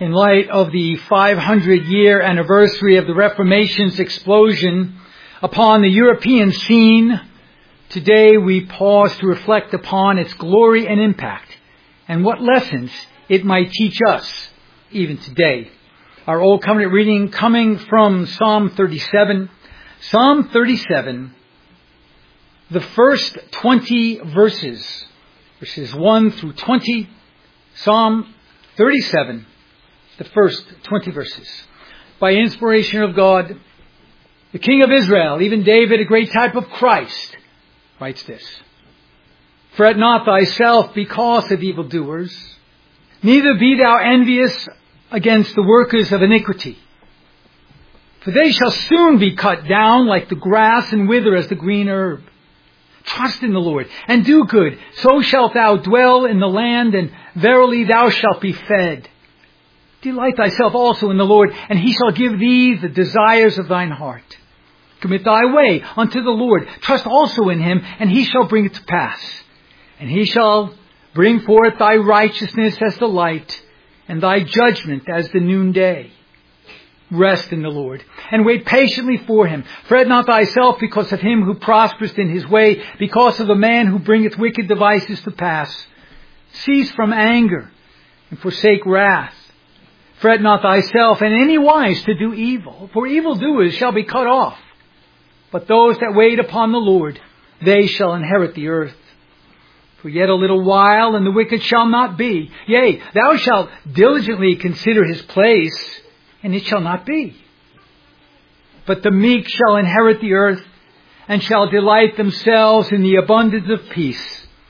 In light of the 500-year anniversary of the Reformation's explosion upon the European scene, today we pause to reflect upon its glory and impact, and what lessons it might teach us even today. Our Old Covenant reading coming from Psalm 37. Psalm 37, the first 20 verses 1 through 20. Psalm 37, the first 20 verses. By inspiration of God, the King of Israel, even David, a great type of Christ, writes this. Fret not thyself because of evildoers, neither be thou envious against the workers of iniquity. For they shall soon be cut down like the grass and wither as the green herb. Trust in the Lord and do good, so shalt thou dwell in the land, and verily thou shalt be fed. Delight thyself also in the Lord, and he shall give thee the desires of thine heart. Commit thy way unto the Lord. Trust also in him, and he shall bring it to pass. And he shall bring forth thy righteousness as the light, and thy judgment as the noonday. Rest in the Lord, and wait patiently for him. Fret not thyself because of him who prospereth in his way, because of the man who bringeth wicked devices to pass. Cease from anger, and forsake wrath. Fret not thyself in any wise to do evil, for evildoers shall be cut off. But those that wait upon the Lord, they shall inherit the earth. For yet a little while, and the wicked shall not be. Yea, thou shalt diligently consider his place, and it shall not be. But the meek shall inherit the earth, and shall delight themselves in the abundance of peace.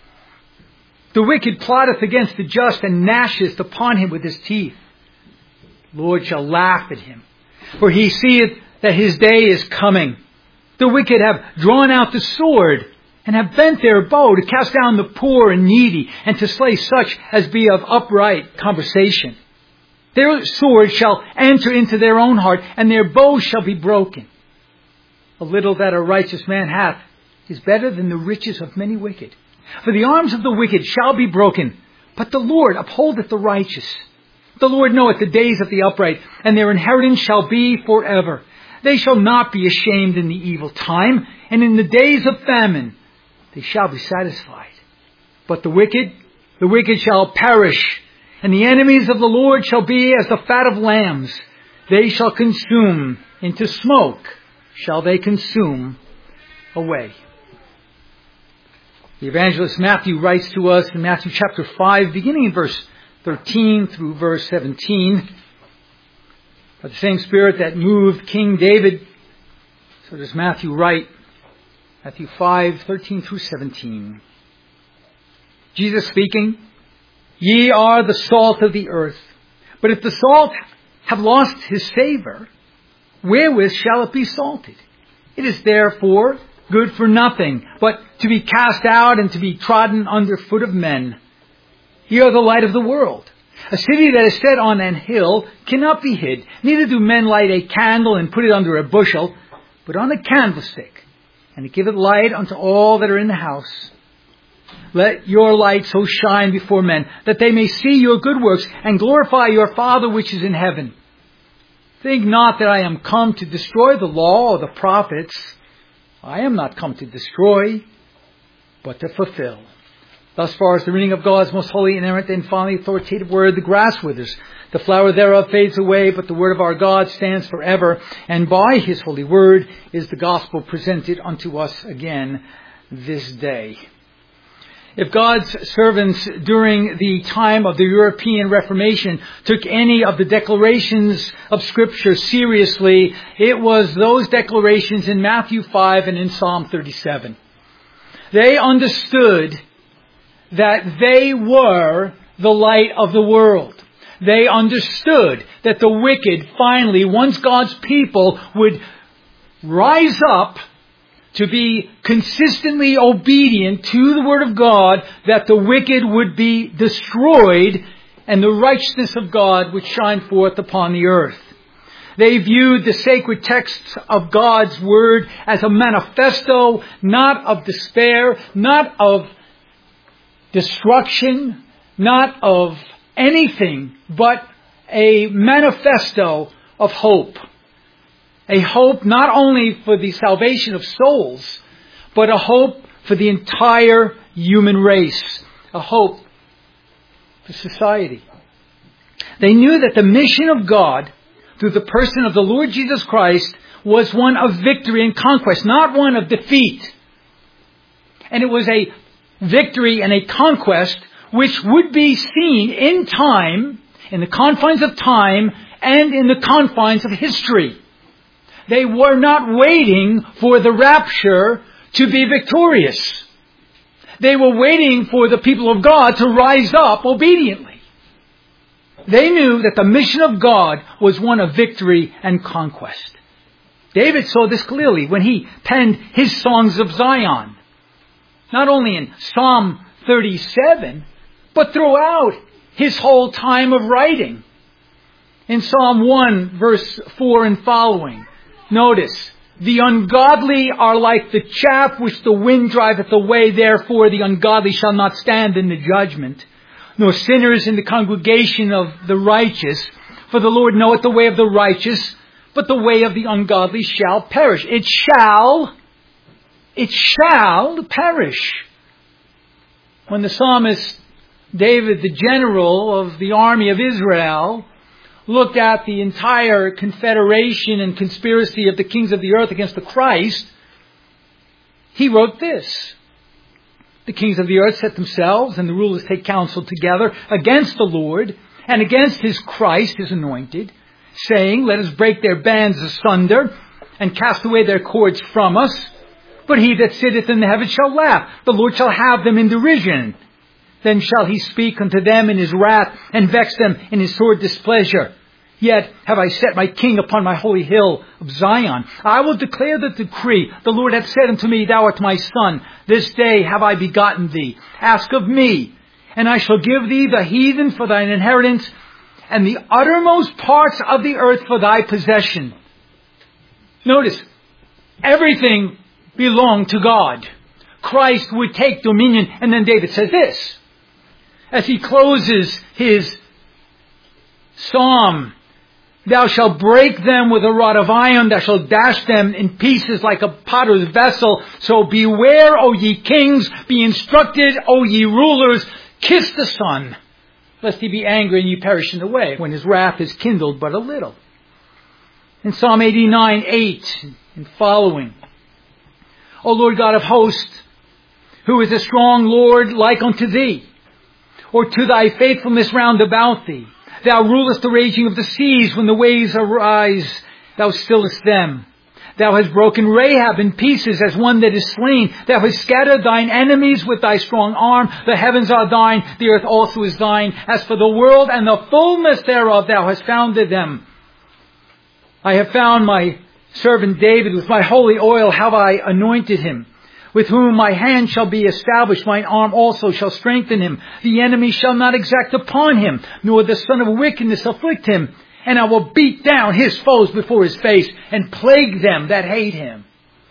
The wicked plotteth against the just, and gnasheth upon him with his teeth. The Lord shall laugh at him, for he seeth that his day is coming. The wicked have drawn out the sword, and have bent their bow to cast down the poor and needy, and to slay such as be of upright conversation. Their sword shall enter into their own heart, and their bows shall be broken. A little that a righteous man hath is better than the riches of many wicked. For the arms of the wicked shall be broken, but the Lord upholdeth the righteous. The Lord knoweth the days of the upright, and their inheritance shall be forever. They shall not be ashamed in the evil time, and in the days of famine they shall be satisfied. But the wicked shall perish, and the enemies of the Lord shall be as the fat of lambs. They shall consume, into smoke shall they consume away. The evangelist Matthew writes to us in Matthew chapter 5, beginning in verse 13 through verse 17. By the same Spirit that moved King David, so does Matthew write. Matthew 5, 13 through 17. Jesus speaking, Ye are the salt of the earth. But if the salt have lost his savour, wherewith shall it be salted? It is therefore good for nothing, but to be cast out and to be trodden under foot of men. Ye are the light of the world. A city that is set on an hill cannot be hid. Neither do men light a candle and put it under a bushel, but on a candlestick, and it giveth light unto all that are in the house. Let your light so shine before men, that they may see your good works, and glorify your Father which is in heaven. Think not that I am come to destroy the law or the prophets. I am not come to destroy, but to fulfill. Thus far as the reading of God's most holy, inerrant, and finally authoritative word, the grass withers, the flower thereof fades away, but the word of our God stands forever. And by his holy word is the gospel presented unto us again this day. If God's servants during the time of the European Reformation took any of the declarations of Scripture seriously, it was those declarations in Matthew 5 and in Psalm 37. They understood that they were the light of the world. They understood that the wicked finally, once God's people would rise up to be consistently obedient to the Word of God, that the wicked would be destroyed and the righteousness of God would shine forth upon the earth. They viewed the sacred texts of God's Word as a manifesto, not of despair, not of destruction, not of anything, but a manifesto of hope. A hope not only for the salvation of souls, but a hope for the entire human race. A hope for society. They knew that the mission of God through the person of the Lord Jesus Christ was one of victory and conquest, not one of defeat. And it was a victory and a conquest which would be seen in time, in the confines of time, and in the confines of history. They were not waiting for the rapture to be victorious. They were waiting for the people of God to rise up obediently. They knew that the mission of God was one of victory and conquest. David saw this clearly when he penned his songs of Zion. Not only in Psalm 37, but throughout his whole time of writing. In Psalm 1, verse 4 and following, notice, the ungodly are like the chaff which the wind driveth away, therefore the ungodly shall not stand in the judgment, nor sinners in the congregation of the righteous. For the Lord knoweth the way of the righteous, but the way of the ungodly shall perish. It shall perish. When the psalmist David, the general of the army of Israel, looked at the entire confederation and conspiracy of the kings of the earth against the Christ, he wrote this. The kings of the earth set themselves and the rulers take counsel together against the Lord and against his Christ, his anointed, saying, let us break their bands asunder and cast away their cords from us. But he that sitteth in the heavens shall laugh. The Lord shall have them in derision. Then shall he speak unto them in his wrath and vex them in his sore displeasure. Yet have I set my king upon my holy hill of Zion. I will declare the decree. The Lord hath said unto me, thou art my son. This day have I begotten thee. Ask of me, and I shall give thee the heathen for thine inheritance, and the uttermost parts of the earth for thy possession. Notice, everything belonged to God. Christ would take dominion. And then David says this, as he closes his psalm, thou shalt break them with a rod of iron, thou shalt dash them in pieces like a potter's vessel. So beware, O ye kings, be instructed, O ye rulers, kiss the Son, lest he be angry and ye perish in the way, when his wrath is kindled but a little. In Psalm 89:8 and following, O Lord God of hosts, who is a strong Lord like unto thee, or to thy faithfulness round about thee? Thou rulest the raging of the seas. When the waves arise, thou stillest them. Thou hast broken Rahab in pieces as one that is slain. Thou hast scattered thine enemies with thy strong arm. The heavens are thine, the earth also is thine. As for the world and the fullness thereof, thou hast founded them. I have found my servant David. With my holy oil have I anointed him, with whom my hand shall be established. Mine arm also shall strengthen him. The enemy shall not exact upon him, nor the son of wickedness afflict him. And I will beat down his foes before his face, and plague them that hate him.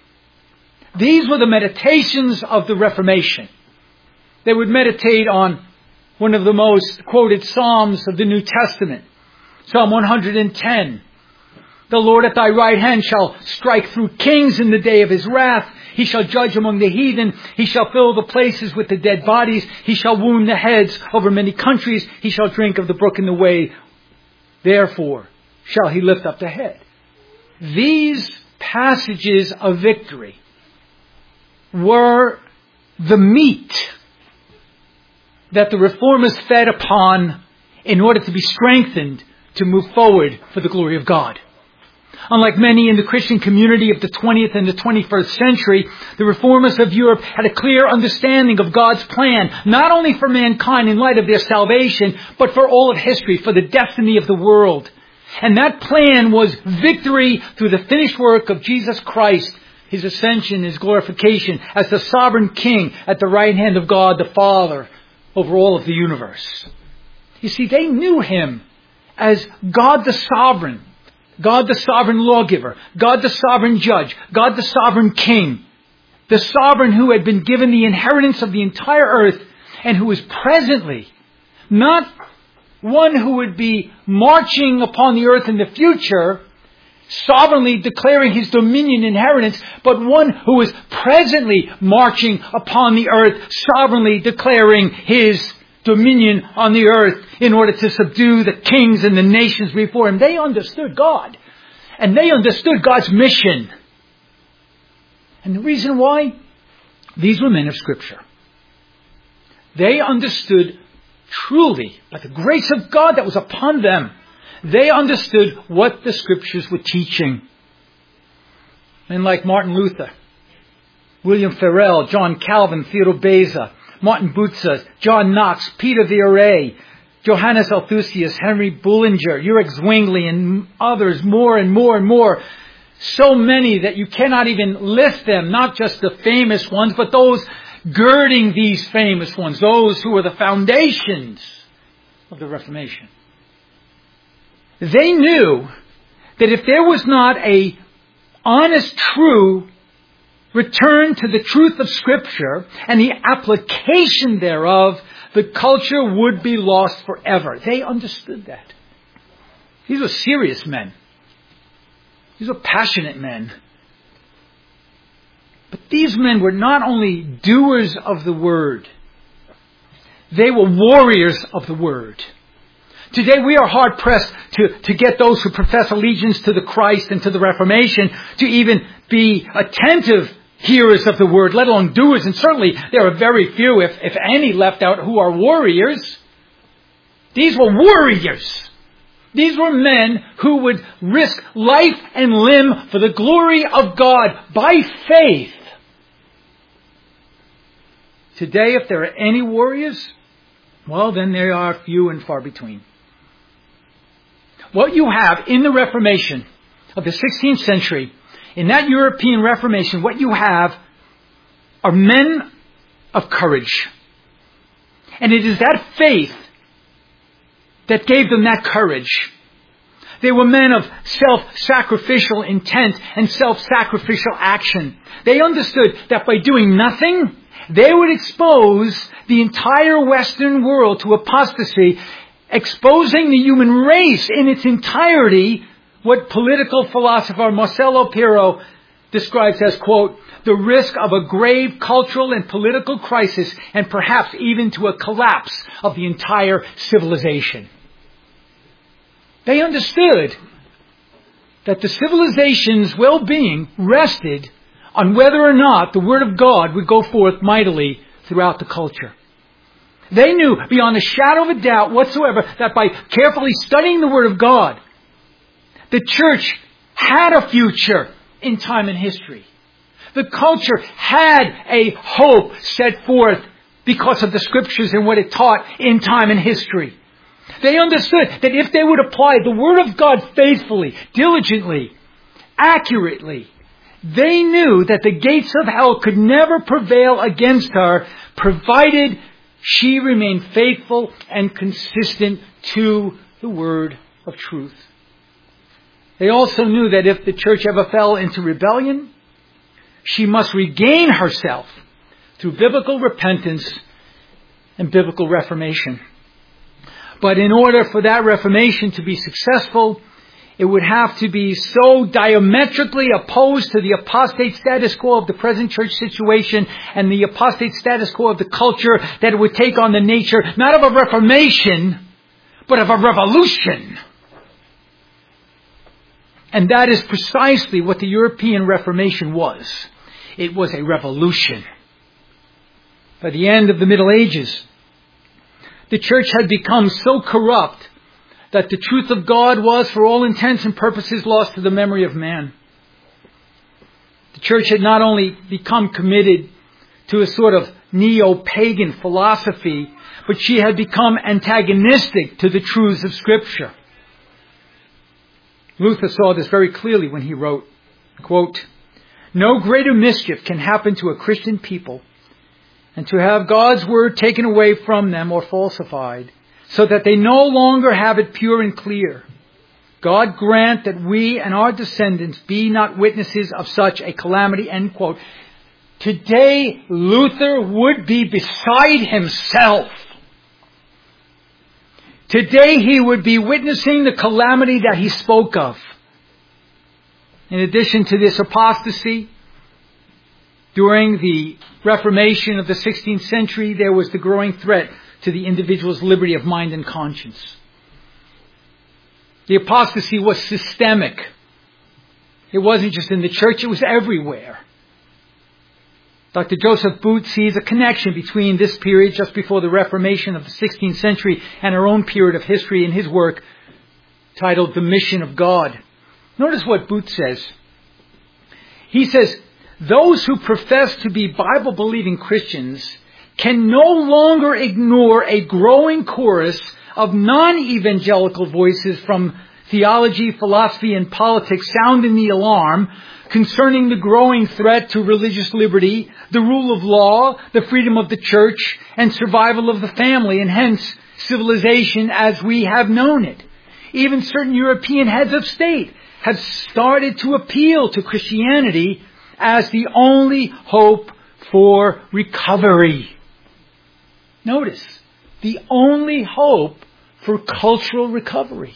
These were the meditations of the Reformation. They would meditate on one of the most quoted Psalms of the New Testament, Psalm 110. The Lord at thy right hand shall strike through kings in the day of his wrath. He shall judge among the heathen. He shall fill the places with the dead bodies. He shall wound the heads over many countries. He shall drink of the brook in the way. Therefore shall he lift up the head. These passages of victory were the meat that the Reformers fed upon in order to be strengthened to move forward for the glory of God. Unlike many in the Christian community of the 20th and the 21st century, the Reformers of Europe had a clear understanding of God's plan, not only for mankind in light of their salvation, but for all of history, for the destiny of the world. And that plan was victory through the finished work of Jesus Christ, his ascension, his glorification as the sovereign King at the right hand of God the Father over all of the universe. You see, they knew him as God the sovereign. God the sovereign lawgiver, God the sovereign judge, God the sovereign king, the sovereign who had been given the inheritance of the entire earth and who is presently, not one who would be marching upon the earth in the future, sovereignly declaring his dominion and inheritance, but one who is presently marching upon the earth, sovereignly declaring his dominion on the earth in order to subdue the kings and the nations before him. They understood God. And they understood God's mission. And the reason why? These were men of Scripture. They understood truly, by the grace of God that was upon them, they understood what the Scriptures were teaching. Men like Martin Luther, William Farel, John Calvin, Theodore Beza, Martin Bucer, John Knox, Peter Vianney, Johannes Althusius, Henry Bullinger, Ulrich Zwingli, and others, more and more and more. So many that you cannot even list them, not just the famous ones, but those girding these famous ones, those who were the foundations of the Reformation. They knew that if there was not a honest, true return to the truth of Scripture and the application thereof, the culture would be lost forever. They understood that. These were serious men. These were passionate men. But these men were not only doers of the Word, they were warriors of the Word. Today we are hard-pressed to get those who profess allegiance to the Christ and to the Reformation to even be attentive hearers of the Word, let alone doers. And certainly there are very few, if any, left out who are warriors. These were warriors. These were men who would risk life and limb for the glory of God by faith. Today, if there are any warriors, well, then they are few and far between. What you have in the Reformation of the 16th century, in that European Reformation, what you have are men of courage. And it is that faith that gave them that courage. They were men of self-sacrificial intent and self-sacrificial action. They understood that by doing nothing, they would expose the entire Western world to apostasy, exposing the human race in its entirety, what political philosopher Marcelo Pirro describes as, quote, the risk of a grave cultural and political crisis, and perhaps even to a collapse of the entire civilization. They understood that the civilization's well-being rested on whether or not the Word of God would go forth mightily throughout the culture. They knew beyond a shadow of a doubt whatsoever that by carefully studying the Word of God, the church had a future in time and history. The culture had a hope set forth because of the Scriptures and what it taught in time and history. They understood that if they would apply the Word of God faithfully, diligently, accurately, they knew that the gates of hell could never prevail against her, provided she remained faithful and consistent to the Word of truth. They also knew that if the church ever fell into rebellion, she must regain herself through biblical repentance and biblical reformation. But in order for that reformation to be successful, it would have to be so diametrically opposed to the apostate status quo of the present church situation and the apostate status quo of the culture that it would take on the nature, not of a reformation, but of a revolution. And that is precisely what the European Reformation was. It was a revolution. By the end of the Middle Ages, the church had become so corrupt that the truth of God was, for all intents and purposes, lost to the memory of man. The church had not only become committed to a sort of neo-pagan philosophy, but she had become antagonistic to the truths of Scripture. Luther saw this very clearly when he wrote, quote, "No greater mischief can happen to a Christian people and to have God's word taken away from them or falsified, so that they no longer have it pure and clear. God grant that we and our descendants be not witnesses of such a calamity," end quote. Today, Luther would be beside himself Today he would be witnessing the calamity that he spoke of. In addition to this apostasy, during the Reformation of the 16th century, there was the growing threat to the individual's liberty of mind and conscience. The apostasy was systemic. It wasn't just in the church, it was everywhere. Dr. Joseph Booth sees a connection between this period just before the Reformation of the 16th century and our own period of history in his work titled The Mission of God. Notice what Booth says. He says, those who profess to be Bible-believing Christians can no longer ignore a growing chorus of non-evangelical voices from theology, philosophy, and politics sounding the alarm concerning the growing threat to religious liberty, the rule of law, the freedom of the church, and survival of the family, and hence civilization as we have known it. Even certain European heads of state have started to appeal to Christianity as the only hope for recovery. Notice, the only hope for cultural recovery.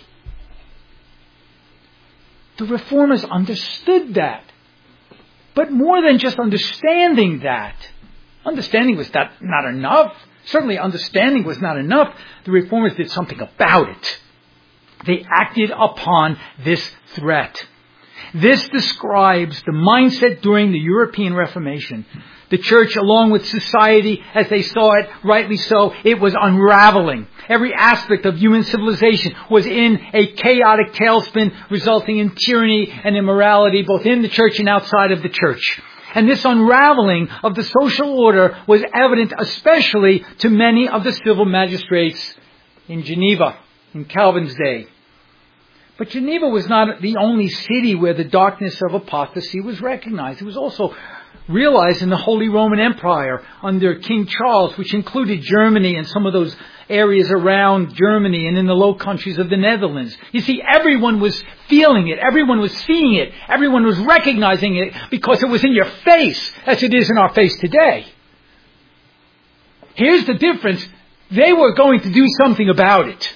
The Reformers understood that. But more than just understanding that, understanding was not enough. Certainly understanding was not enough. The Reformers did something about it. They acted upon this threat. This describes the mindset during the European Reformation. The church, along with society, as they saw it, rightly so, it was unraveling. Every aspect of human civilization was in a chaotic tailspin, resulting in tyranny and immorality, both in the church and outside of the church. And this unraveling of the social order was evident especially to many of the civil magistrates in Geneva in Calvin's day. But Geneva was not the only city where the darkness of apostasy was recognized. It was also realized in the Holy Roman Empire under King Charles, which included Germany and some of those areas around Germany and in the Low Countries of the Netherlands. You see, everyone was feeling it. Everyone was seeing it. Everyone was recognizing it because it was in your face as it is in our face today. Here's the difference. They were going to do something about it.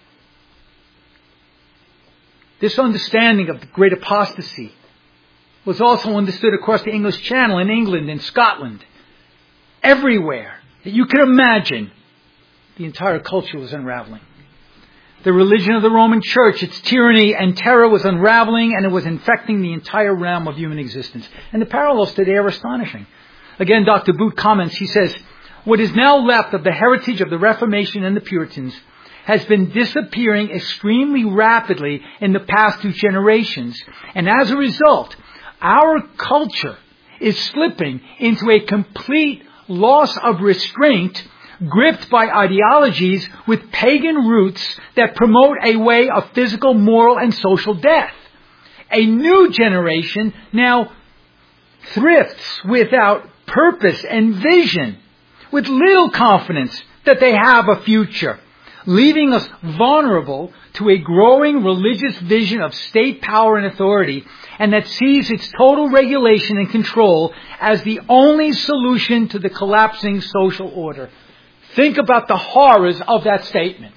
This understanding of the great apostasy was also understood across the English Channel in England and Scotland. Everywhere that you could imagine, the entire culture was unraveling. The religion of the Roman Church, its tyranny and terror was unraveling, and it was infecting the entire realm of human existence. And the parallels today are astonishing. Again, Dr. Booth comments, he says, what is now left of the heritage of the Reformation and the Puritans has been disappearing extremely rapidly in the past 2 generations. And as a result, our culture is slipping into a complete loss of restraint, gripped by ideologies with pagan roots that promote a way of physical, moral, and social death. A new generation now thrifts without purpose and vision, with little confidence that they have a future, leaving us vulnerable to a growing religious vision of state power and authority, and that sees its total regulation and control as the only solution to the collapsing social order. Think about the horrors of that statement.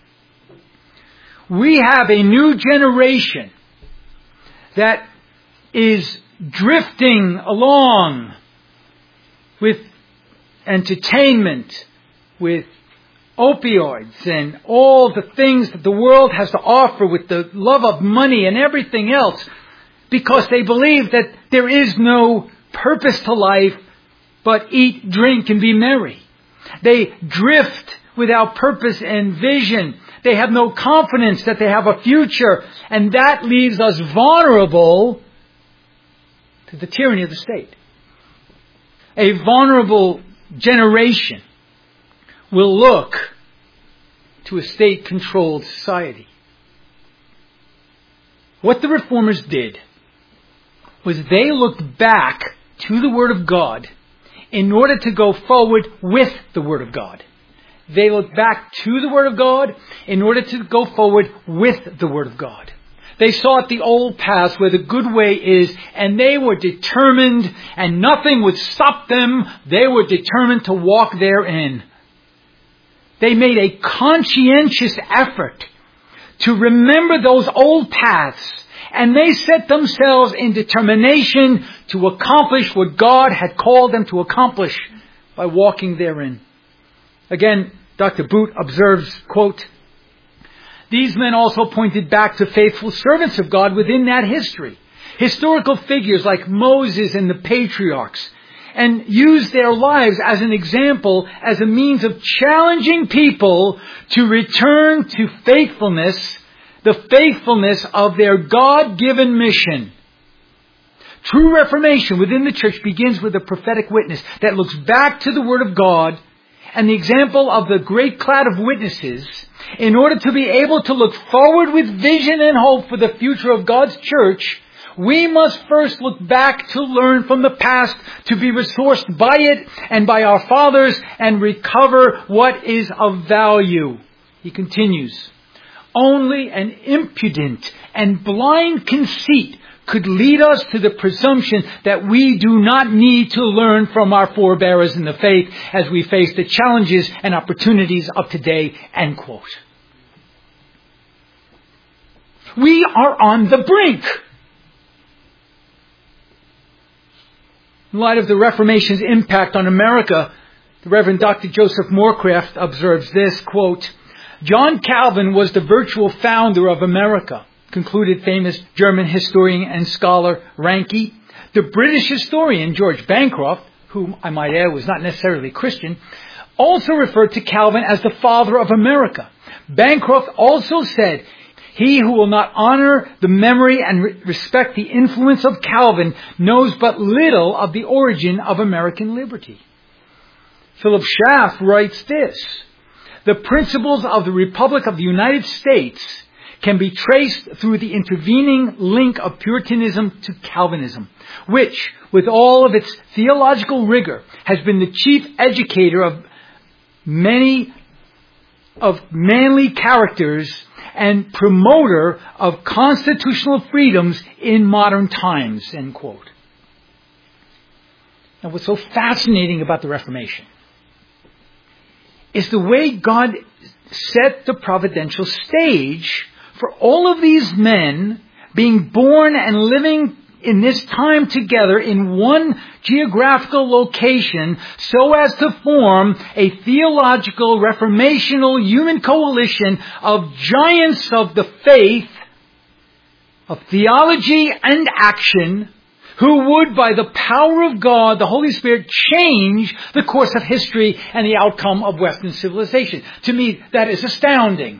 We have a new generation that is drifting along with entertainment, with opioids and all the things that the world has to offer, with the love of money and everything else, because they believe that there is no purpose to life but eat, drink, and be merry. They drift without purpose and vision. They have no confidence that they have a future, and that leaves us vulnerable to the tyranny of the state. A vulnerable generation will look to a state-controlled society. What the Reformers did was they looked back to the Word of God in order to go forward with the Word of God. They looked back to the Word of God in order to go forward with the Word of God. They sought the old paths where the good way is, and they were determined, and nothing would stop them. They were determined to walk therein. They made a conscientious effort to remember those old paths, and they set themselves in determination to accomplish what God had called them to accomplish by walking therein. Again, Dr. Boot observes, quote, "These men also pointed back to faithful servants of God within that history, historical figures like Moses and the patriarchs, and used their lives as an example, as a means of challenging people to return to faithfulness, the faithfulness of their God-given mission." True reformation within the church begins with a prophetic witness that looks back to the Word of God and the example of the great cloud of witnesses. In order to be able to look forward with vision and hope for the future of God's church, we must first look back to learn from the past, to be resourced by it and by our fathers, and recover what is of value. He continues, "Only an impudent and blind conceit could lead us to the presumption that we do not need to learn from our forebears in the faith as we face the challenges and opportunities of today." End quote. We are on the brink. In light of the Reformation's impact on America, the Reverend Dr. Joseph Moorcraft observes this, quote, "John Calvin was the virtual founder of America," concluded famous German historian and scholar Ranke. The British historian George Bancroft, whom I might add was not necessarily Christian, also referred to Calvin as the father of America. Bancroft also said, "He who will not honor the memory and respect the influence of Calvin knows but little of the origin of American liberty." Philip Schaff writes this, "The principles of the Republic of the United States can be traced through the intervening link of Puritanism to Calvinism, which, with all of its theological rigor, has been the chief educator of many of manly characters and promoter of constitutional freedoms in modern times." End quote. Now, what's so fascinating about the Reformation is the way God set the providential stage for all of these men being born and living in this time together in one geographical location so as to form a theological, reformational human coalition of giants of the faith, of theology and action, who would, by the power of God, the Holy Spirit, change the course of history and the outcome of Western civilization. To me, that is astounding.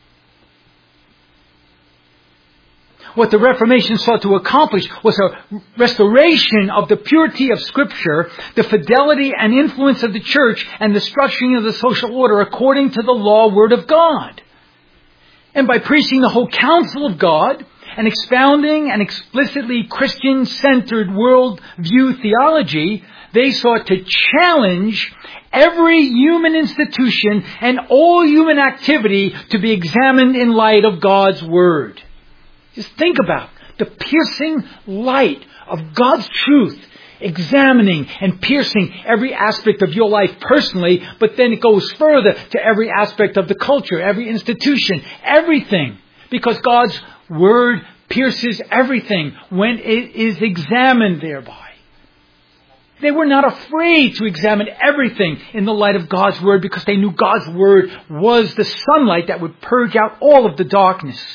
What the Reformation sought to accomplish was a restoration of the purity of Scripture, the fidelity and influence of the church, and the structuring of the social order according to the law word of God. And by preaching the whole counsel of God and expounding an explicitly Christian-centered worldview theology, they sought to challenge every human institution and all human activity to be examined in light of God's Word. Just think about the piercing light of God's truth, examining and piercing every aspect of your life personally, but then it goes further to every aspect of the culture, every institution, everything. Because God's Word pierces everything when it is examined thereby. They were not afraid to examine everything in the light of God's Word because they knew God's Word was the sunlight that would purge out all of the darkness.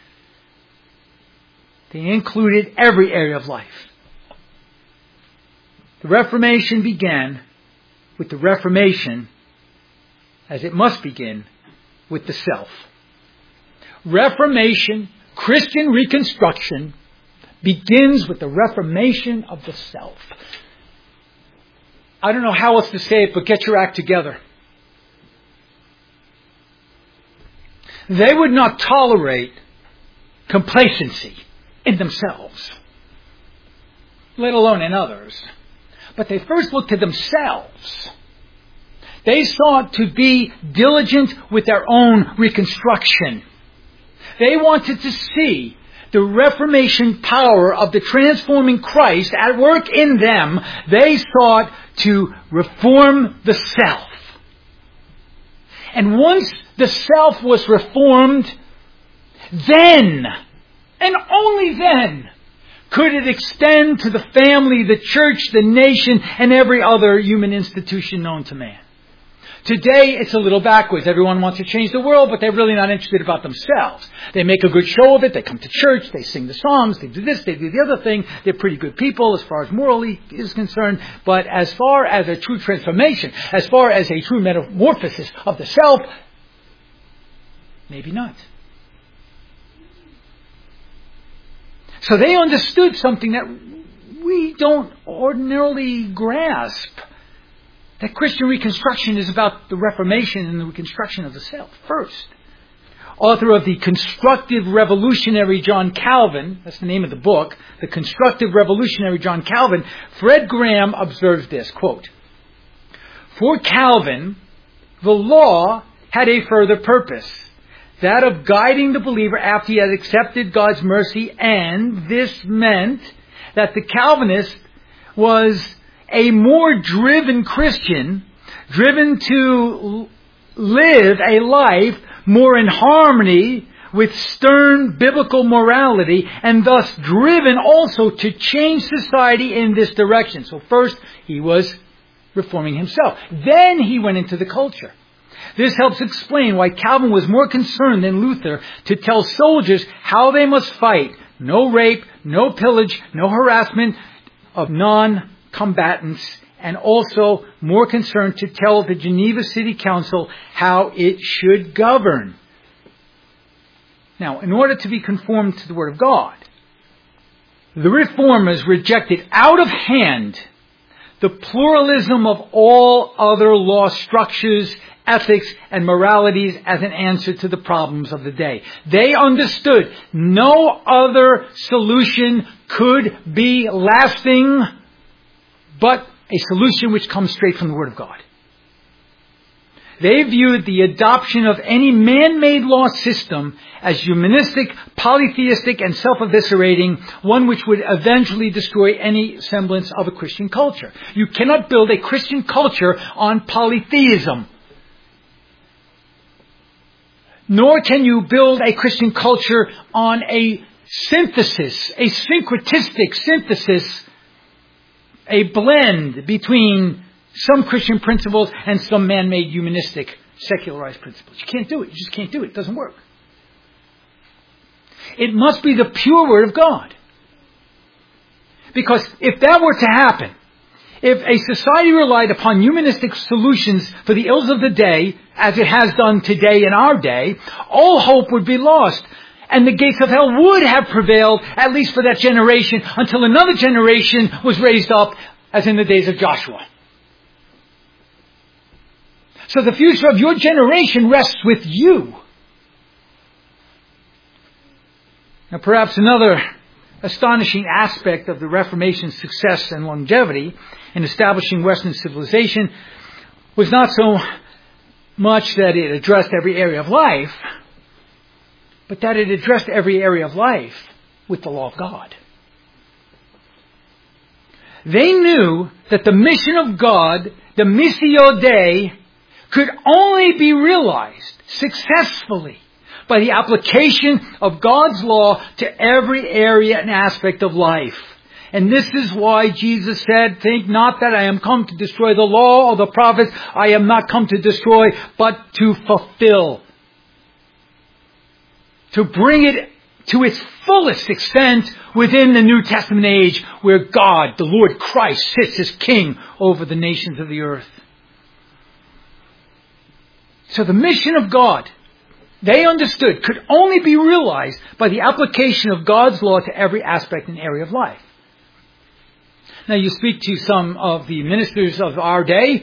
They included every area of life. The Reformation began with the Reformation, as it must begin, with the self. Reformation, Christian reconstruction, begins with the reformation of the self. I don't know how else to say it, but get your act together. They would not tolerate complacency in themselves, let alone in others. But they first looked to themselves. They sought to be diligent with their own reconstruction. They wanted to see the Reformation power of the transforming Christ at work in them. They sought to reform the self. And once the self was reformed, then, and only then, could it extend to the family, the church, the nation, and every other human institution known to man. Today, it's a little backwards. Everyone wants to change the world, but they're really not interested about themselves. They make a good show of it. They come to church. They sing the songs. They do this. They do the other thing. They're pretty good people as far as morally is concerned. But as far as a true transformation, as far as a true metamorphosis of the self, maybe not. So they understood something that we don't ordinarily grasp. That Christian reconstruction is about the reformation and the reconstruction of the self first. Author of The Constructive Revolutionary John Calvin, that's the name of the book, The Constructive Revolutionary John Calvin, Fred Graham observes this, quote, "For Calvin, the law had a further purpose, that of guiding the believer after he had accepted God's mercy, and this meant that the Calvinist was a more driven Christian, driven to live a life more in harmony with stern biblical morality, and thus driven also to change society in this direction." So first, he was reforming himself. Then he went into the culture. This helps explain why Calvin was more concerned than Luther to tell soldiers how they must fight. No rape, no pillage, no harassment of non-combatants, and also more concerned to tell the Geneva City Council how it should govern. Now, in order to be conformed to the Word of God, the Reformers rejected out of hand the pluralism of all other law structures, ethics, and moralities as an answer to the problems of the day. They understood no other solution could be lasting but a solution which comes straight from the Word of God. They viewed the adoption of any man-made law system as humanistic, polytheistic, and self-eviscerating, one which would eventually destroy any semblance of a Christian culture. You cannot build a Christian culture on polytheism. Nor can you build a Christian culture on a synthesis, a syncretistic synthesis, a blend between some Christian principles and some man-made humanistic secularized principles. You can't do it. You just can't do it. It doesn't work. It must be the pure Word of God. Because if that were to happen, if a society relied upon humanistic solutions for the ills of the day, as it has done today in our day, all hope would be lost. And the gates of hell would have prevailed, at least for that generation, until another generation was raised up, as in the days of Joshua. So the future of your generation rests with you. Now perhaps another astonishing aspect of the Reformation's success and longevity in establishing Western civilization was not so much that it addressed every area of life, but that it addressed every area of life with the law of God. They knew that the mission of God, the Missio Dei, could only be realized successfully by the application of God's law to every area and aspect of life. And this is why Jesus said, "Think not that I am come to destroy the law or the prophets. I am not come to destroy, but to fulfill." To bring it to its fullest extent within the New Testament age, where God, the Lord Christ, sits as King over the nations of the earth. So the mission of God, they understood, could only be realized by the application of God's law to every aspect and area of life. Now you speak to some of the ministers of our day,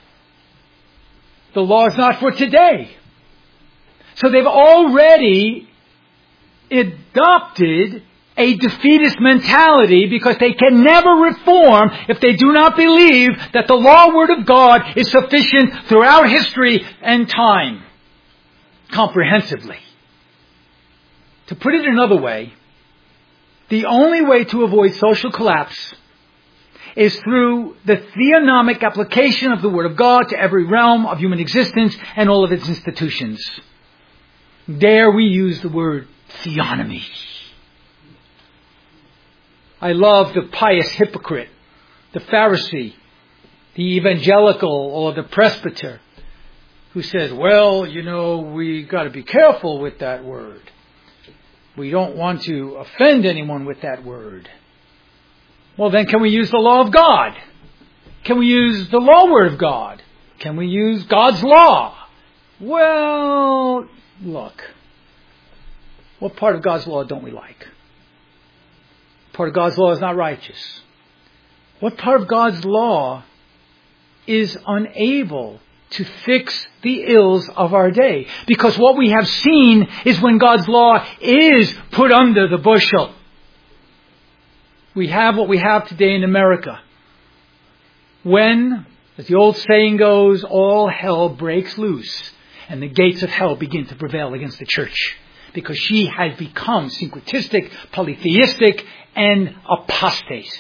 the law is not for today. So they've already adopted a defeatist mentality because they can never reform if they do not believe that the law word of God is sufficient throughout history and time, comprehensively. To put it another way, the only way to avoid social collapse is through the theonomic application of the Word of God to every realm of human existence and all of its institutions. There we use the word theonomy. I love the pious hypocrite, the Pharisee, the evangelical or the presbyter, who says, well, we got to be careful with that word. We don't want to offend anyone with that word. Well, then can we use the law of God? Can we use the law word of God? Can we use God's law? Well, look. What part of God's law don't we like? Part of God's law is not righteous. What part of God's law is unable to fix the ills of our day? Because what we have seen is when God's law is put under the bushel. We have what we have today in America. When, as the old saying goes, all hell breaks loose and the gates of hell begin to prevail against the church. Because she has become syncretistic, polytheistic, and apostate.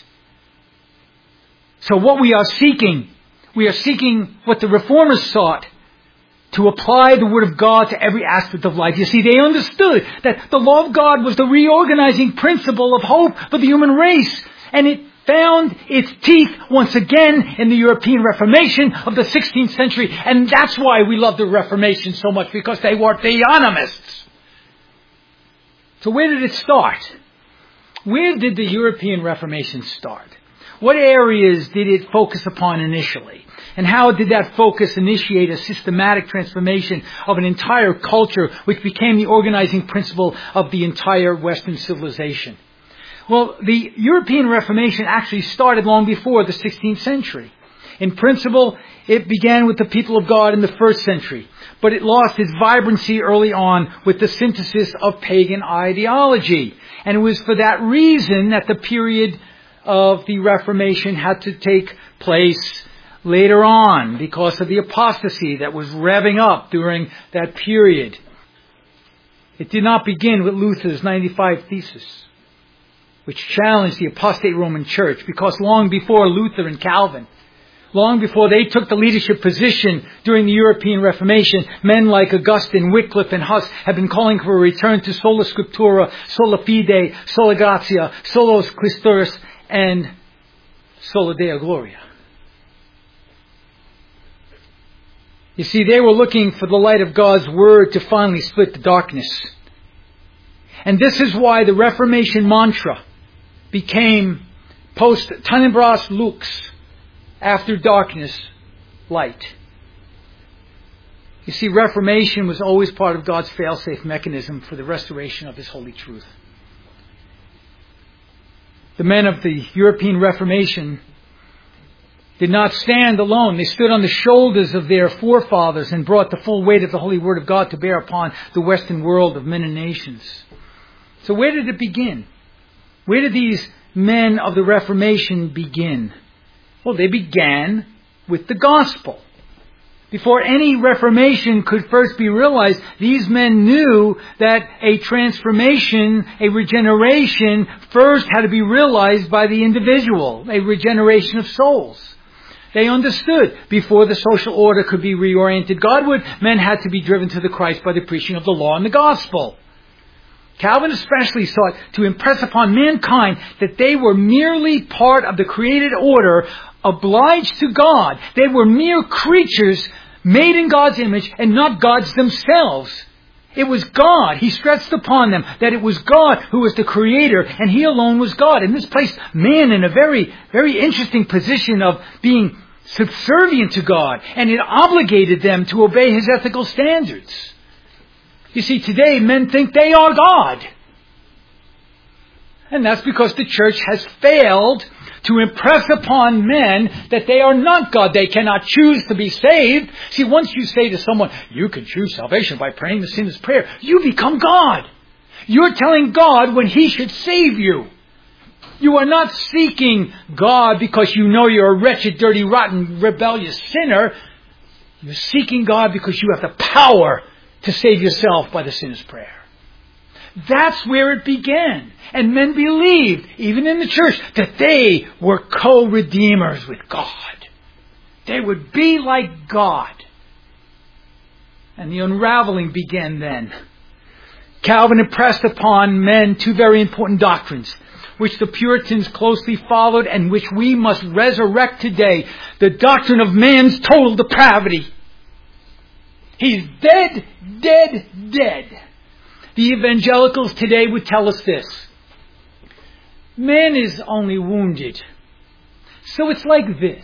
So what we are seeking what the Reformers sought, to apply the Word of God to every aspect of life. You see, they understood that the law of God was the reorganizing principle of hope for the human race. And it found its teeth once again in the European Reformation of the 16th century. And that's why we love the Reformation so much, because they were theonomists. So where did it start? Where did the European Reformation start? What areas did it focus upon initially? And how did that focus initiate a systematic transformation of an entire culture which became the organizing principle of the entire Western civilization? Well, the European Reformation actually started long before the 16th century. In principle, it began with the people of God in the 1st century. But it lost its vibrancy early on with the synthesis of pagan ideology. And it was for that reason that the period of the Reformation had to take place later on, because of the apostasy that was revving up during that period. It did not begin with Luther's 95 Thesis, which challenged the apostate Roman Church, because long before Luther and Calvin, long before they took the leadership position during the European Reformation, men like Augustine, Wycliffe, and Huss had been calling for a return to sola scriptura, sola fide, sola gratia, solos Christus, and sola Deo gloria. You see, they were looking for the light of God's Word to finally split the darkness. And this is why the Reformation mantra became post tenebras lux, after darkness, light. You see, Reformation was always part of God's fail-safe mechanism for the restoration of His holy truth. The men of the European Reformation did not stand alone. They stood on the shoulders of their forefathers and brought the full weight of the Holy Word of God to bear upon the Western world of men and nations. So where did it begin? Where did these men of the Reformation begin? Well, they began with the gospel. Before any reformation could first be realized, these men knew that a transformation, a regeneration, first had to be realized by the individual, a regeneration of souls. They understood before the social order could be reoriented Godward, men had to be driven to the Christ by the preaching of the law and the gospel. Calvin especially sought to impress upon mankind that they were merely part of the created order, obliged to God. They were mere creatures made in God's image and not gods themselves. It was God. He stressed upon them that it was God who was the creator and He alone was God. And this placed man in a very, very interesting position of being subservient to God. And it obligated them to obey His ethical standards. You see, today men think they are God. And that's because the church has failed to impress upon men that they are not God. They cannot choose to be saved. See, once you say to someone, you can choose salvation by praying the sinner's prayer, you become God. You're telling God when He should save you. You are not seeking God because you know you're a wretched, dirty, rotten, rebellious sinner. You're seeking God because you have the power to save yourself by the sinner's prayer. That's where it began. And men believed, even in the church, that they were co-redeemers with God. They would be like God. And the unraveling began then. Calvin impressed upon men two very important doctrines, which the Puritans closely followed and which we must resurrect today. The doctrine of man's total depravity. He's dead, dead, dead. The evangelicals today would tell us this. Man is only wounded. So it's like this.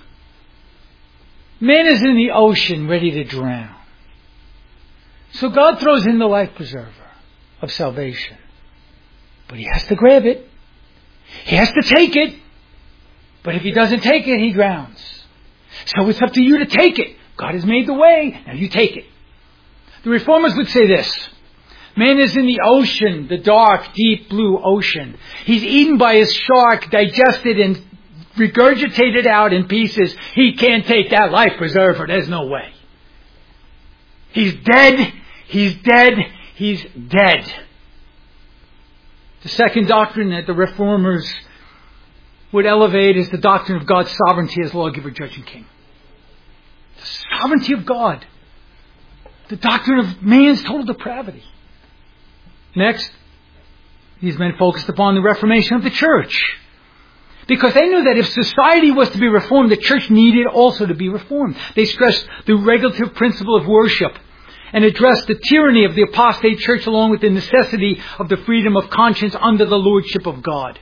Man is in the ocean ready to drown. So God throws in the life preserver of salvation. But he has to grab it. He has to take it. But if he doesn't take it, he drowns. So it's up to you to take it. God has made the way. Now you take it. The reformers would say this. Man is in the ocean, the dark, deep blue ocean. He's eaten by a shark, digested and regurgitated out in pieces. He can't take that life preserver. There's no way. He's dead. He's dead. He's dead. The second doctrine that the reformers would elevate is the doctrine of God's sovereignty as lawgiver, judge, and king. The sovereignty of God. The doctrine of man's total depravity. Next, these men focused upon the reformation of the church. Because they knew that if society was to be reformed, the church needed also to be reformed. They stressed the regulative principle of worship and addressed the tyranny of the apostate church along with the necessity of the freedom of conscience under the lordship of God.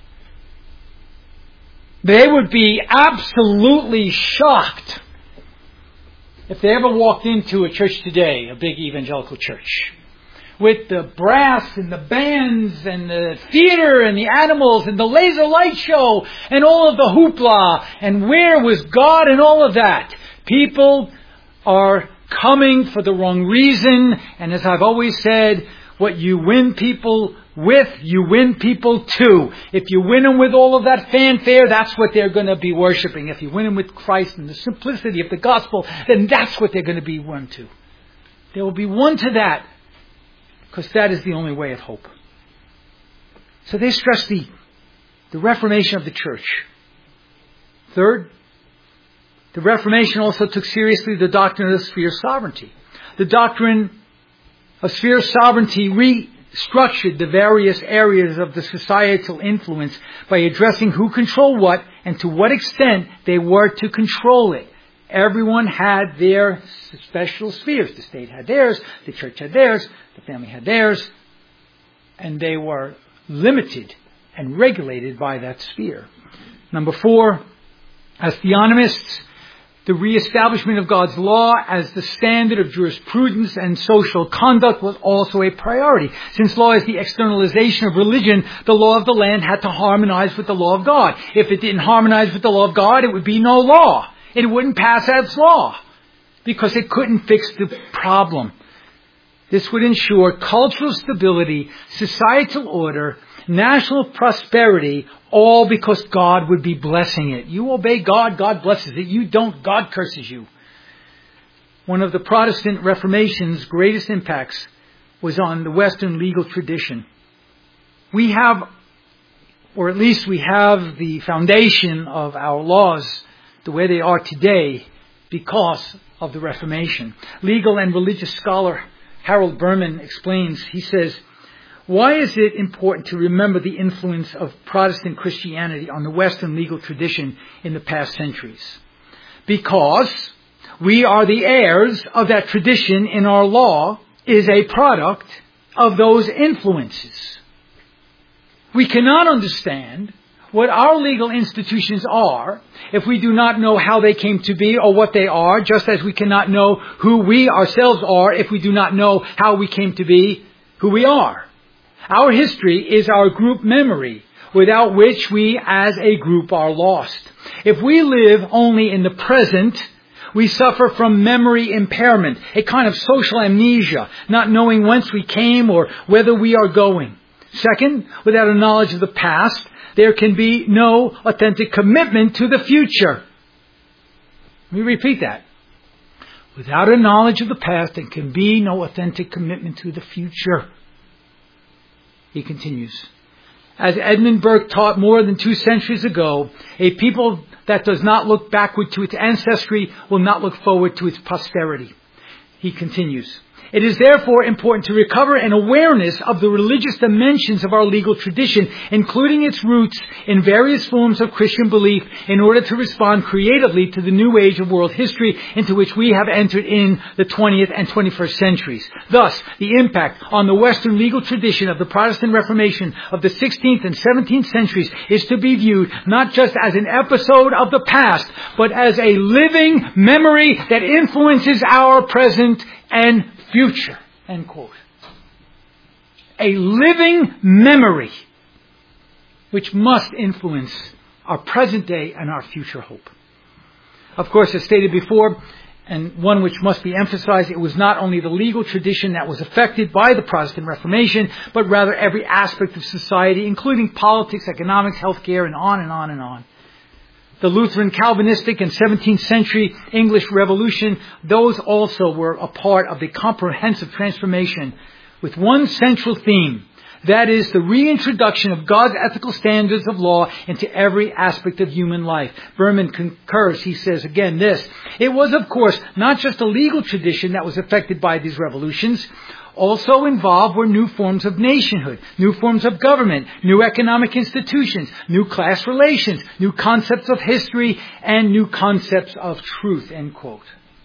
They would be absolutely shocked if they ever walked into a church today, a big evangelical church, with the brass and the bands and the theater and the animals and the laser light show and all of the hoopla and where was God and all of that. People are coming for the wrong reason, and as I've always said, what you win people with, you win people to. If you win them with all of that fanfare, that's what they're going to be worshiping. If you win them with Christ and the simplicity of the gospel, then that's what they're going to be won to. They will be won to that, because that is the only way of hope. So they stress the reformation of the church. Third, the Reformation also took seriously the doctrine of the sphere of sovereignty. The doctrine of sphere of sovereignty restructured the various areas of the societal influence by addressing who controlled what and to what extent they were to control it. Everyone had their special spheres. The state had theirs, the church had theirs, the family had theirs, and they were limited and regulated by that sphere. Number 4, as theonomists, the reestablishment of God's law as the standard of jurisprudence and social conduct was also a priority. Since law is the externalization of religion, the law of the land had to harmonize with the law of God. If it didn't harmonize with the law of God, it would be no law. It wouldn't pass as law because it couldn't fix the problem. This would ensure cultural stability, societal order, national prosperity, all because God would be blessing it. You obey God, God blesses it. You don't, God curses you. One of the Protestant Reformation's greatest impacts was on the Western legal tradition. We have, or at least we have the foundation of our laws the way they are today because of the Reformation. Legal and religious scholar Harold Berman explains, he says, why is it important to remember the influence of Protestant Christianity on the Western legal tradition in the past centuries? Because we are the heirs of that tradition, in our law is a product of those influences. We cannot understand what our legal institutions are if we do not know how they came to be or what they are, just as we cannot know who we ourselves are if we do not know how we came to be who we are. Our history is our group memory, without which we as a group are lost. If we live only in the present, we suffer from memory impairment, a kind of social amnesia, not knowing whence we came or whither we are going. Second, without a knowledge of the past, there can be no authentic commitment to the future. Let me repeat that. Without a knowledge of the past, there can be no authentic commitment to the future. He continues. As Edmund Burke taught more than 2 centuries ago, a people that does not look backward to its ancestry will not look forward to its posterity. He continues. It is therefore important to recover an awareness of the religious dimensions of our legal tradition, including its roots in various forms of Christian belief, in order to respond creatively to the new age of world history into which we have entered in the 20th and 21st centuries. Thus, the impact on the Western legal tradition of the Protestant Reformation of the 16th and 17th centuries is to be viewed not just as an episode of the past, but as a living memory that influences our present and future, end quote. A living memory which must influence our present day and our future hope. Of course, as stated before, and one which must be emphasized, it was not only the legal tradition that was affected by the Protestant Reformation, but rather every aspect of society, including politics, economics, healthcare, and on and on and on. The Lutheran, Calvinistic, and 17th century English Revolution, those also were a part of the comprehensive transformation with one central theme. That is the reintroduction of God's ethical standards of law into every aspect of human life. Berman concurs. He says again this. It was, of course, not just a legal tradition that was affected by these revolutions. Also involved were new forms of nationhood, new forms of government, new economic institutions, new class relations, new concepts of history, and new concepts of truth, end quote.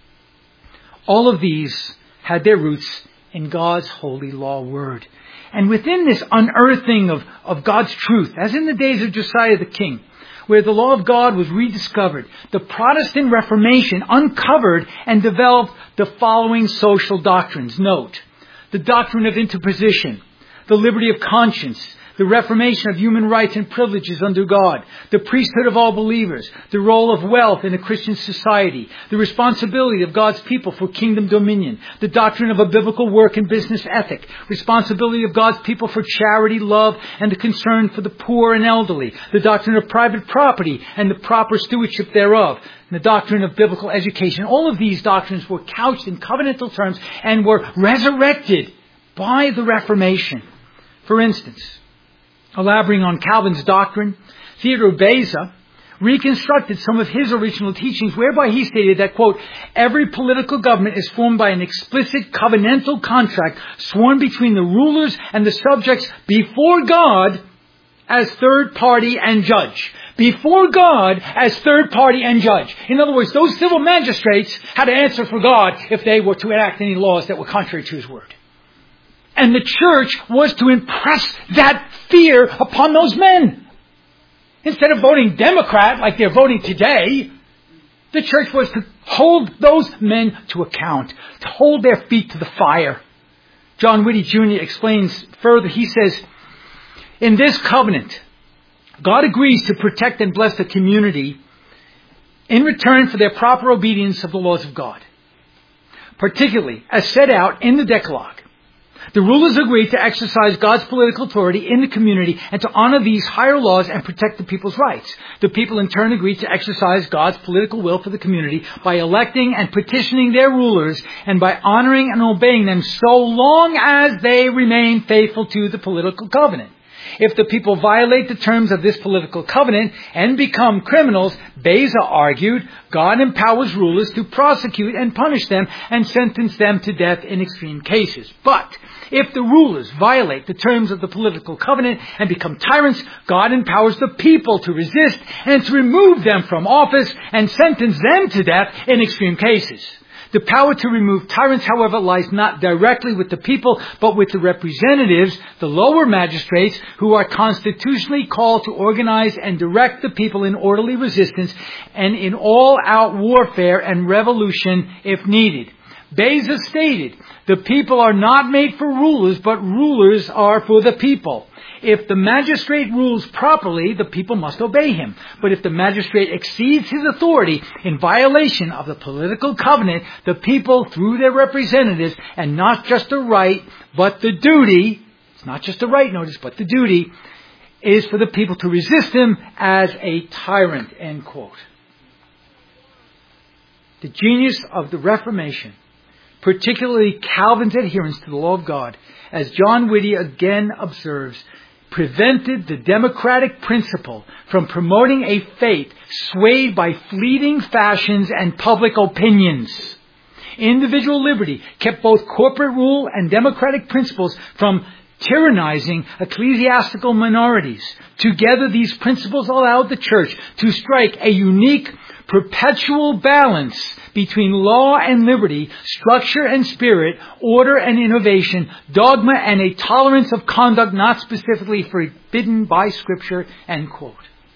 All of these had their roots in God's holy law word. And within this unearthing of God's truth, as in the days of Josiah the king, where the law of God was rediscovered, the Protestant Reformation uncovered and developed the following social doctrines. Note, the doctrine of interposition, the liberty of conscience, the reformation of human rights and privileges under God, the priesthood of all believers, the role of wealth in a Christian society, the responsibility of God's people for kingdom dominion, the doctrine of a biblical work and business ethic, responsibility of God's people for charity, love, and the concern for the poor and elderly, the doctrine of private property and the proper stewardship thereof, and the doctrine of biblical education. All of these doctrines were couched in covenantal terms and were resurrected by the Reformation. For instance, elaborating on Calvin's doctrine, Theodore Beza reconstructed some of his original teachings, whereby he stated that, quote, every political government is formed by an explicit covenantal contract sworn between the rulers and the subjects before God as third party and judge. Before God as third party and judge. In other words, those civil magistrates had to answer for God if they were to enact any laws that were contrary to His word. And the church was to impress that fear upon those men. Instead of voting Democrat like they're voting today, the church was to hold those men to account, to hold their feet to the fire. John Whitty Jr. explains further. He says, in this covenant, God agrees to protect and bless the community in return for their proper obedience of the laws of God, particularly as set out in the Decalogue. The rulers agreed to exercise God's political authority in the community and to honor these higher laws and protect the people's rights. The people in turn agreed to exercise God's political will for the community by electing and petitioning their rulers and by honoring and obeying them so long as they remain faithful to the political covenant. If the people violate the terms of this political covenant and become criminals, Beza argued, God empowers rulers to prosecute and punish them and sentence them to death in extreme cases. But if the rulers violate the terms of the political covenant and become tyrants, God empowers the people to resist and to remove them from office and sentence them to death in extreme cases. The power to remove tyrants, however, lies not directly with the people, but with the representatives, the lower magistrates, who are constitutionally called to organize and direct the people in orderly resistance and in all-out warfare and revolution if needed. Beza stated, the people are not made for rulers, but rulers are for the people. If the magistrate rules properly, the people must obey him. But if the magistrate exceeds his authority in violation of the political covenant, the people, through their representatives, and not just the right, but the duty, it's not just the right, notice, but the duty, is for the people to resist him as a tyrant, end quote. The genius of the Reformation, particularly Calvin's adherence to the law of God, as John Whitty again observes, prevented the democratic principle from promoting a faith swayed by fleeting fashions and public opinions. Individual liberty kept both corporate rule and democratic principles from tyrannizing ecclesiastical minorities. Together, these principles allowed the church to strike a unique, perpetual balance between law and liberty, structure and spirit, order and innovation, dogma and a tolerance of conduct not specifically forbidden by Scripture, end quote.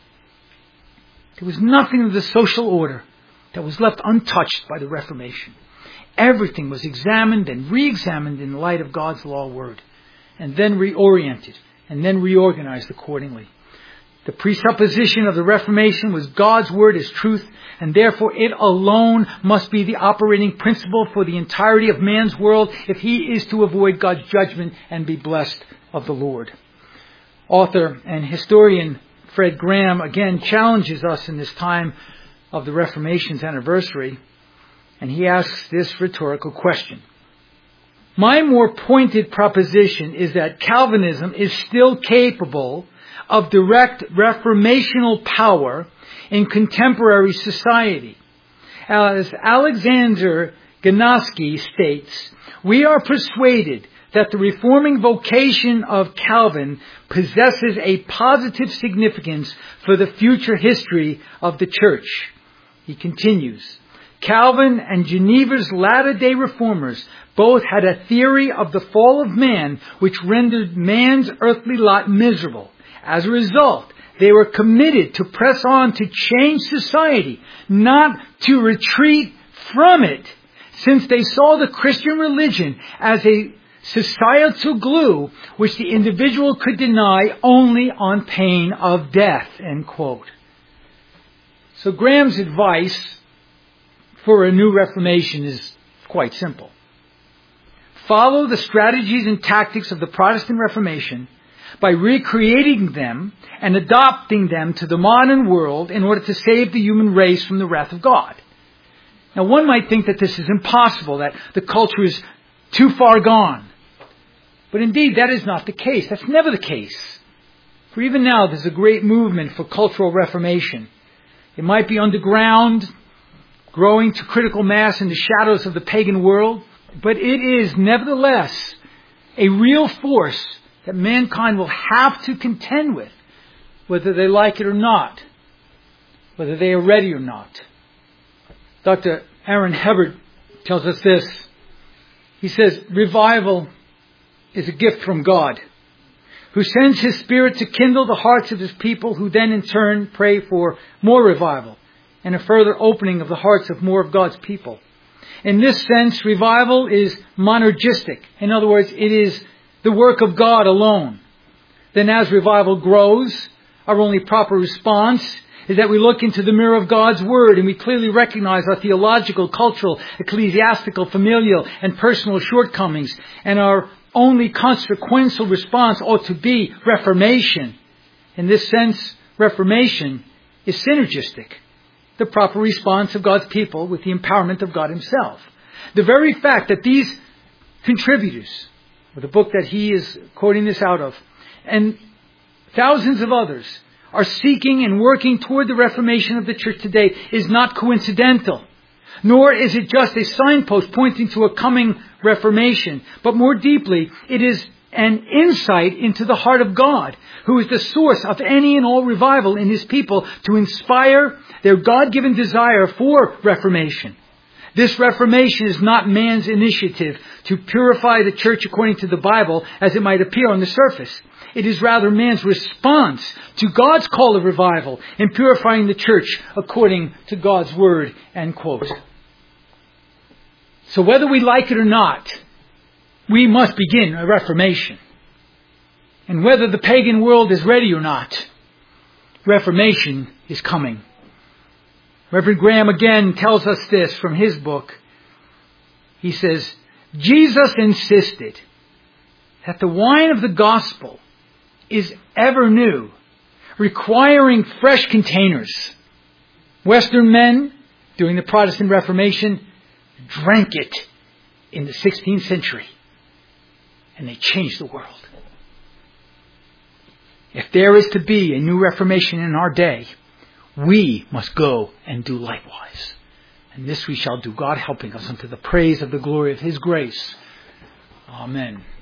There was nothing of the social order that was left untouched by the Reformation. Everything was examined and re-examined in light of God's law word, and then reoriented, and then reorganized accordingly. The presupposition of the Reformation was God's word as truth, and therefore it alone must be the operating principle for the entirety of man's world if he is to avoid God's judgment and be blessed of the Lord. Author and historian Fred Graham again challenges us in this time of the Reformation's anniversary, and he asks this rhetorical question. My more pointed proposition is that Calvinism is still capable of direct reformational power in contemporary society. As Alexander Ganoski states, we are persuaded that the reforming vocation of Calvin possesses a positive significance for the future history of the church. He continues, Calvin and Geneva's latter-day reformers both had a theory of the fall of man which rendered man's earthly lot miserable. As a result, they were committed to press on to change society, not to retreat from it, since they saw the Christian religion as a societal glue which the individual could deny only on pain of death, end quote. So Graham's advice for a new Reformation is quite simple. Follow the strategies and tactics of the Protestant Reformation by recreating them and adopting them to the modern world in order to save the human race from the wrath of God. Now, one might think that this is impossible, that the culture is too far gone. But indeed, that is not the case. That's never the case. For even now, there's a great movement for cultural reformation. It might be underground, growing to critical mass in the shadows of the pagan world, but it is nevertheless a real force that mankind will have to contend with, whether they like it or not, whether they are ready or not. Dr. Aaron Hebert tells us this. He says, revival is a gift from God, who sends His Spirit to kindle the hearts of His people, who then in turn pray for more revival and a further opening of the hearts of more of God's people. In this sense, revival is monergistic. In other words, it is the work of God alone. Then as revival grows, our only proper response is that we look into the mirror of God's Word and we clearly recognize our theological, cultural, ecclesiastical, familial, and personal shortcomings. And our only consequential response ought to be reformation. In this sense, reformation is synergistic, the proper response of God's people with the empowerment of God Himself. The very fact that these contributors, with the book that he is quoting this out of, and thousands of others, are seeking and working toward the reformation of the church today is not coincidental. Nor is it just a signpost pointing to a coming reformation. But more deeply, it is an insight into the heart of God, who is the source of any and all revival in His people, to inspire their God-given desire for reformation. This reformation is not man's initiative to purify the church according to the Bible as it might appear on the surface. It is rather man's response to God's call of revival in purifying the church according to God's Word, end quote. So whether we like it or not, we must begin a reformation. And whether the pagan world is ready or not, reformation is coming. Reverend Graham again tells us this from his book. He says, Jesus insisted that the wine of the gospel is ever new, requiring fresh containers. Western men, during the Protestant Reformation, drank it in the 16th century. and they changed the world. If there is to be a new Reformation in our day, we must go and do likewise. And this we shall do, God helping us unto the praise of the glory of His grace. Amen.